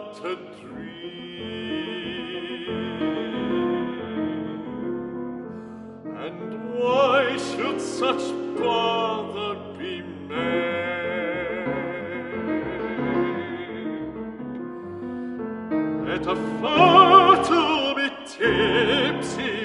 but a dream. And why should such bother be made? Better far to be tipsy